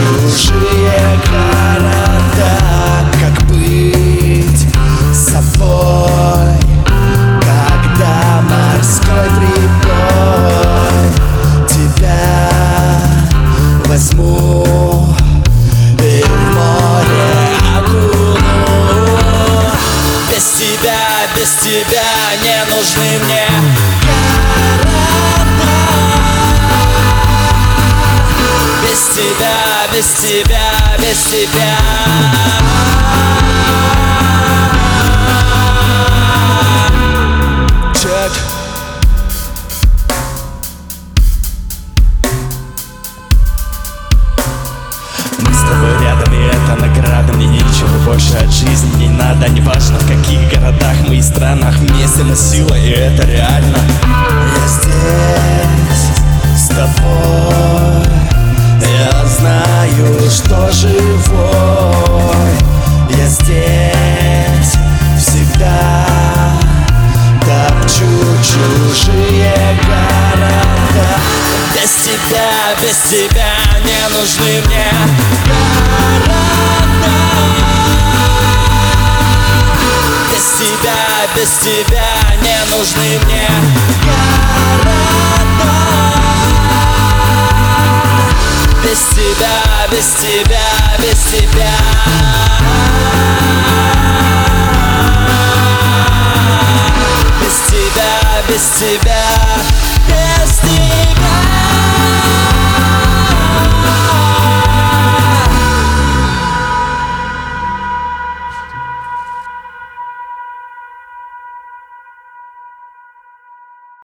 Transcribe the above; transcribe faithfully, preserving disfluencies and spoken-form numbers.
чужие города. Как быть с собой, когда морской прибой тебя возьму и в море окуну? Без тебя, без тебя не нужны мне города. Без тебя, без тебя, без тебя. Чек. Мы с тобой рядом, и это награда. Мне ничего больше от жизни не надо. Неважно, в каких городах мы и странах, вместе мы сила, и это реально. Я здесь с тобой, я знаю, что живой. Я здесь всегда топчу чужие города. Без тебя, без тебя не нужны мне города. Без тебя, без тебя не нужны мне города. Без тебя, без тебя, без тебя. Без тебя, без тебя.